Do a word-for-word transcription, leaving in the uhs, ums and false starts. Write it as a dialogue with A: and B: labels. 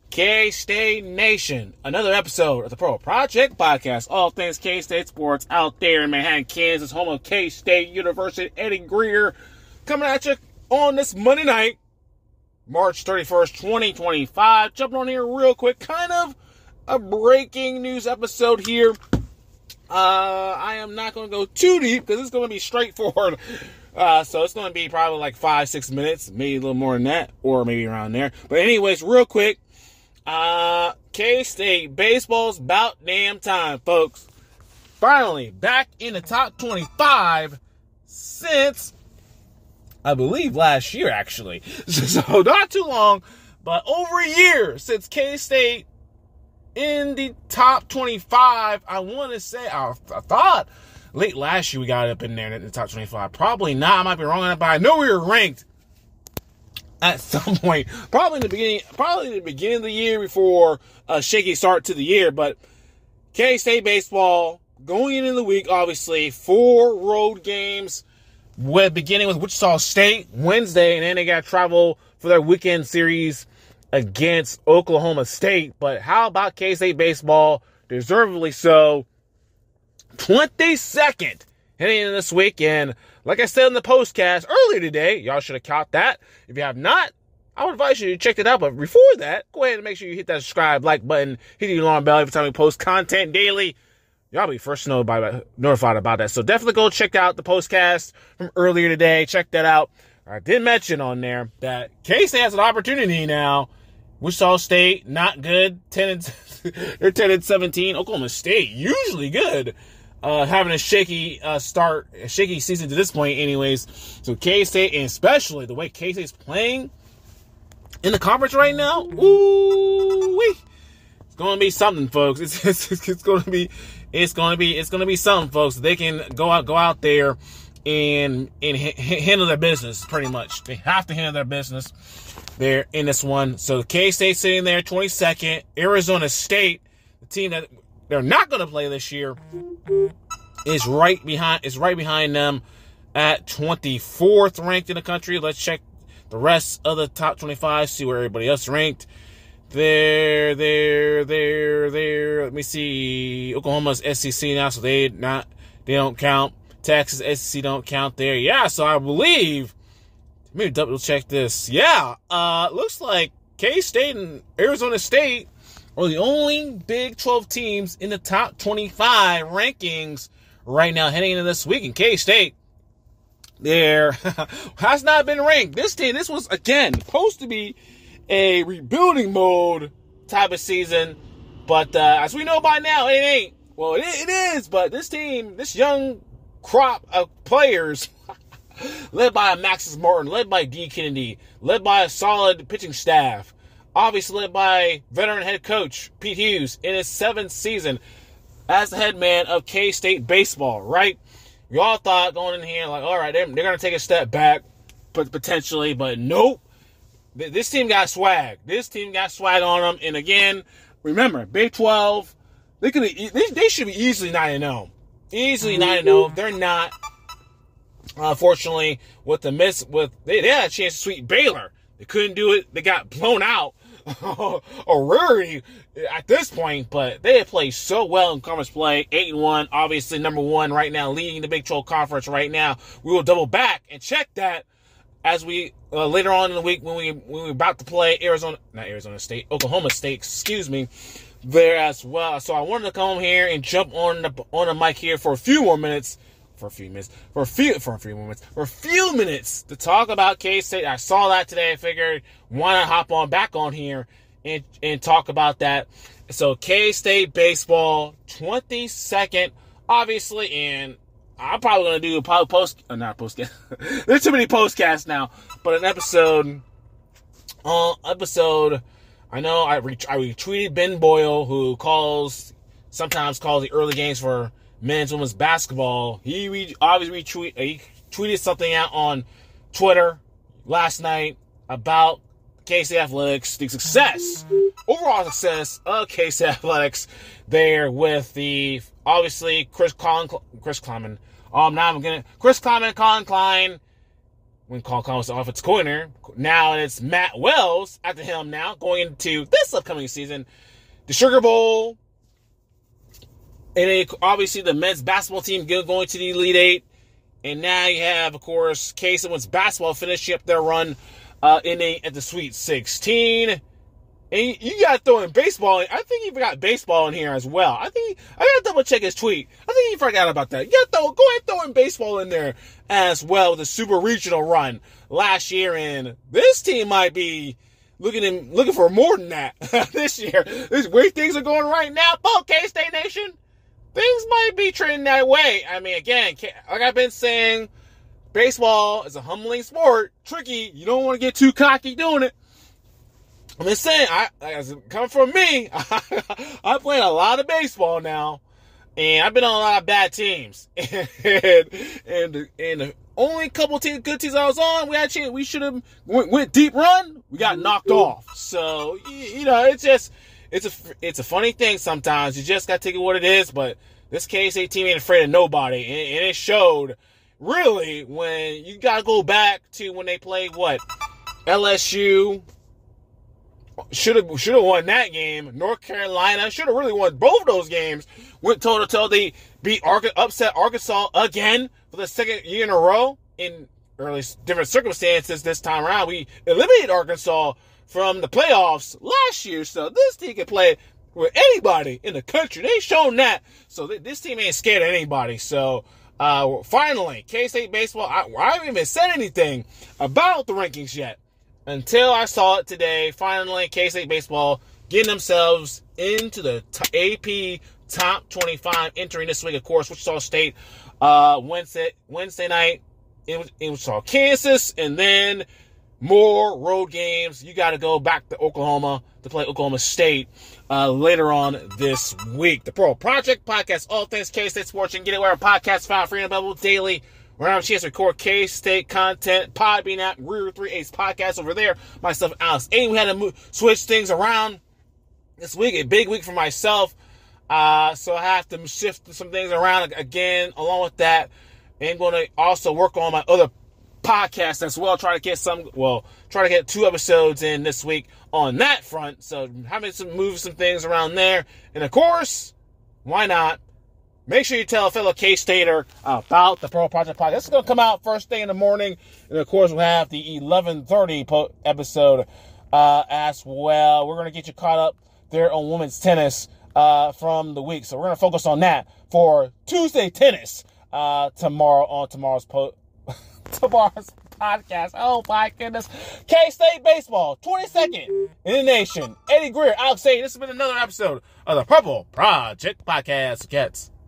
A: K-State Nation, another episode of the Pro Project Podcast. All things K-State sports out there in Manhattan, Kansas, home of K-State University. Eddie Greer coming at you on this Monday night, March thirty-first, twenty twenty-five. Jumping on here real quick, kind of a breaking news episode here. Uh, I am not going to go too deep because it's going to be straightforward. Uh, so it's going to be probably like five, six minutes, maybe a little more than that, or maybe around there. But anyways, real quick. Uh, K-State baseball's about damn time, folks. Finally, back in the top twenty-five since, I believe, last year, actually. So, not too long, but over a year since K-State in the top twenty-five. I want to say, I, I thought late last year we got up in there in the top twenty-five. Probably not. I might be wrong on that, but I know we were ranked at some point, probably in the beginning, probably in the beginning of the year before a shaky start to the year. But K-State baseball going into the week, obviously four road games, with beginning with Wichita State Wednesday, and then they got to travel for their weekend series against Oklahoma State. But how about K-State baseball? Deservedly so. twenty-second heading into this weekend. Like I said in the postcast earlier today, y'all should have caught that. If you have not, I would advise you to check it out. But before that, go ahead and make sure you hit that subscribe, like button, hit the alarm bell every time we post content daily. Y'all be first to know about, notified about that. So definitely go check out the postcast from earlier today. Check that out. I did mention on there that K-State has an opportunity now. Wichita State, not good. ten and, they're ten and seventeen. Oklahoma State, usually good. Uh, having a shaky uh, start, a shaky season to this point anyways. So K-State, and especially the way K-State's playing in the conference right now, ooh-wee. It's going to be something, folks. It's, it's, it's going to be, it's going to be, it's going to be something, folks. They can go out, go out there and, and h- handle their business, pretty much. They have to handle their business there in this one. So K-State sitting there, twenty-second. Arizona State, the team that they're not going to play this year, is right behind is right behind them at twenty-fourth ranked in the country. Let's check the rest of the top twenty-five, see where everybody else ranked. There, there, there, there. Let me see. Oklahoma's S E C now, so they not they don't count. Texas S E C don't count there. Yeah, so I believe, maybe double check this. Yeah, uh, looks like K-State and Arizona State are the only Big twelve teams in the top twenty-five rankings right now heading into this week. In K-State, there has not been ranked. This team, this was, again, supposed to be a rebuilding mode type of season. But uh, as we know by now, it ain't. Well, it, it is, but this team, this young crop of players, led by a Maxis Martin, led by D. Kennedy, led by a solid pitching staff, obviously led by veteran head coach Pete Hughes in his seventh season as the head man of K-State baseball, right? We all thought going in here, like, all right, they're, they're going to take a step back, potentially, but nope. This team got swag. This team got swag on them. And again, remember, Big twelve, they could they, they should be easily nine and oh. Easily nine and oh. They're not. Unfortunately, with the miss, with they, they had a chance to sweep Baylor. They couldn't do it. They got blown out. A rarity at this point, but they have played so well in conference play. eight and one, obviously number one right now, leading the Big twelve conference right now. We will double back and check that as we uh, later on in the week when we when we're about to play Arizona, not Arizona State, Oklahoma State, excuse me, there as well. So I wanted to come here and jump on the on the mic here for a few more minutes. For a few minutes, for a few, for a few moments, for a few minutes to talk about K-State. I saw that today. I figured why not hop on back on here and and talk about that. So K-State baseball, twenty-second, obviously, and I'm probably gonna do a post, uh, not post. There's too many postcasts now, but an episode, uh, episode. I know I re- I retweeted Ben Boyle, who calls sometimes calls the early games for men's, women's basketball. He re- obviously retweet, uh, he tweeted something out on Twitter last night about K-State Athletics, the success, overall success of K-State Athletics there with the, obviously, Chris Con- Chris Kleiman. Um, now I'm gonna, Chris Kleiman, Colin Klein, when Colin Collins was the offensive coordinator. Now it's Matt Wells at the helm now, going into this upcoming season. The Sugar Bowl. And then obviously the men's basketball team going to the Elite Eight. And now you have, of course, Casey Women's basketball finishing up their run uh, in a, at the Sweet sixteen. And you, you got to throw in baseball. I think he forgot baseball in here as well. I think I got to double check his tweet. I think he forgot about that. You got to throw, go ahead and throw in baseball in there as well with the Super Regional run last year. And this team might be looking in, looking for more than that this year. This way things are going right now. Oh, K-State Nation, things might be trending that way. I mean, again, like I've been saying, baseball is a humbling sport. Tricky. You don't want to get too cocky doing it. I'm just saying, I, as it coming from me, I, I played a lot of baseball now, and I've been on a lot of bad teams. And and, and the only couple of teams, good teams I was on, we actually we should have went, went deep run. We got knocked off. So you, you know, it's just it's a it's a funny thing sometimes. You just got to take it what it is. But this K-State team ain't afraid of nobody, and, and it showed really when you got to go back to when they played what L S U. Should have should have won that game. North Carolina should have really won both of those games. Went toe to toe. They beat Arkansas, upset Arkansas again for the second year in a row in early different circumstances. This time around, we eliminated Arkansas from the playoffs last year. So this team can play with anybody in the country. They've shown that. So th- this team ain't scared of anybody. So uh, finally, K-State baseball. I, I haven't even said anything about the rankings yet. Until I saw it today, finally, K-State baseball getting themselves into the t- A P top twenty-five, entering this week, of course, Wichita State, uh, Wednesday, Wednesday night, it was, it was all Kansas, and then more road games. You got to go back to Oklahoma to play Oklahoma State uh, later on this week. The Pro Project Podcast, all things K-State sports. You can get it where podcasts found, free and available daily. We're having a chance to record K-State content, Podbean app, Rear three Ace podcast over there. Myself, Alex A. We had to move, switch things around this week. A big week for myself. Uh, so I have to shift some things around again. Along with that, I'm going to also work on my other podcasts as well. Try to get some, well, try to get two episodes in this week on that front. So having to move some things around there. And of course, why not? Make sure you tell a fellow K-Stater about the Pro Project Podcast. This is going to come out first thing in the morning. And, of course, we'll have the eleven thirty po- episode uh, as well. We're going to get you caught up there on women's tennis uh, from the week. So we're going to focus on that for Tuesday tennis uh, tomorrow on tomorrow's, po- tomorrow's podcast. Oh, my goodness. K-State baseball, twenty-second in the nation. Eddie Greer, Alex A. This has been another episode of the Purple Project Podcast. Cats.